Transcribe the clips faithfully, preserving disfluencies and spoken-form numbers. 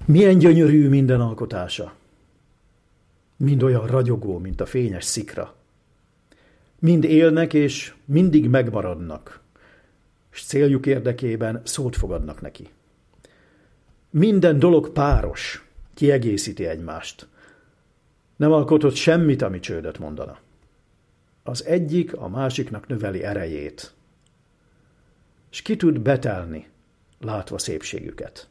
Milyen gyönyörű minden alkotása. Mind olyan ragyogó, mint a fényes szikra. Mind élnek és mindig megmaradnak, s céljuk érdekében szót fogadnak neki. Minden dolog páros, kiegészíti egymást. Nem alkotott semmit, ami csődöt mondana. Az egyik a másiknak növeli erejét, s ki tud betelni, látva szépségüket.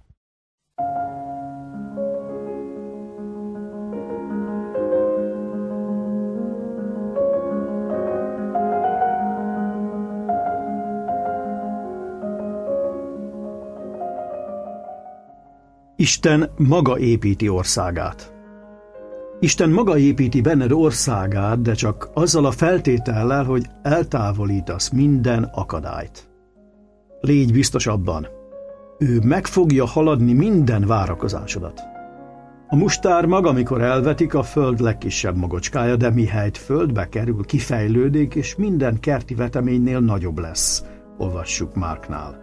Isten maga építi országát. Isten maga építi benned országát, de csak azzal a feltétellel, hogy eltávolítasz minden akadályt. Légy biztos abban, ő meg fogja haladni minden várakozásodat. A mustármag, amikor elvetik, a föld legkisebb magocskája, de mihelyt földbe kerül, kifejlődik, és minden kerti veteménynél nagyobb lesz, olvassuk Márknál.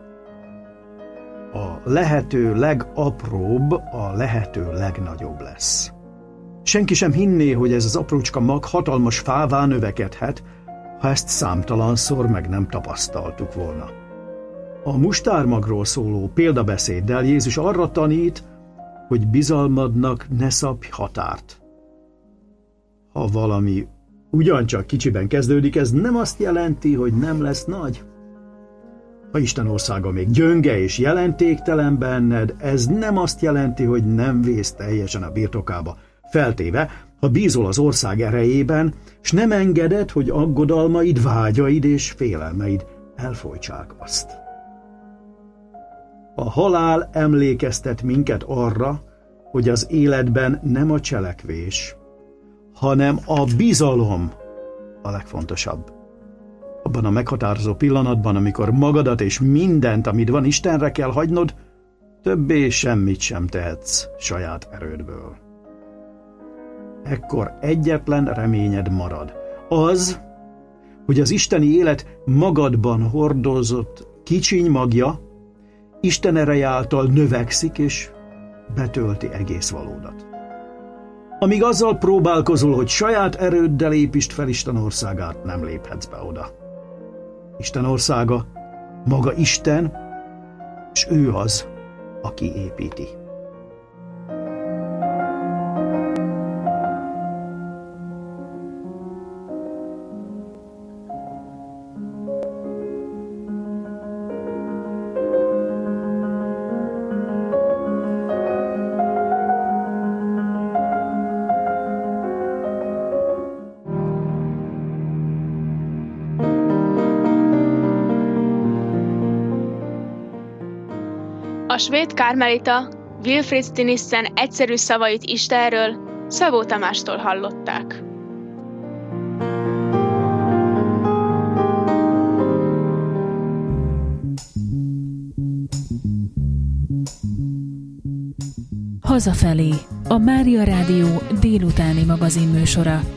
A lehető legapróbb a lehető legnagyobb lesz. Senki sem hinné, hogy ez az aprócska mag hatalmas fává növekedhet, ha ezt számtalanszor meg nem tapasztaltuk volna. A mustármagról szóló példabeszéddel Jézus arra tanít, hogy bizalmadnak ne szabj határt. Ha valami ugyancsak kicsiben kezdődik, ez nem azt jelenti, hogy nem lesz nagy. Ha Isten országa még gyönge és jelentéktelen benned, ez nem azt jelenti, hogy nem vész teljesen a birtokába, feltéve, ha bízol az ország erejében, s nem engeded, hogy aggodalmaid, vágyaid és félelmeid elfojtsák azt. A halál emlékeztet minket arra, hogy az életben nem a cselekvés, hanem a bizalom a legfontosabb. Abban a meghatározó pillanatban, amikor magadat és mindent, amit van, Istenre kell hagynod, többé semmit sem tehetsz saját erődből. Ekkor egyetlen reményed marad. Az, hogy az isteni élet magadban hordozott kicsiny magja Isten ereje által növekszik és betölti egész valódat. Amíg azzal próbálkozol, hogy saját erőddel építsd fel Isten országát, nem léphetsz be oda. Isten országa maga Isten, és ő az, aki építi. A svéd kármelita Wilfrid Stinissen egyszerű szavait Istenről Szabó Tamástól hallották. Hazafelé, a Mária Rádió délutáni magazinműsora.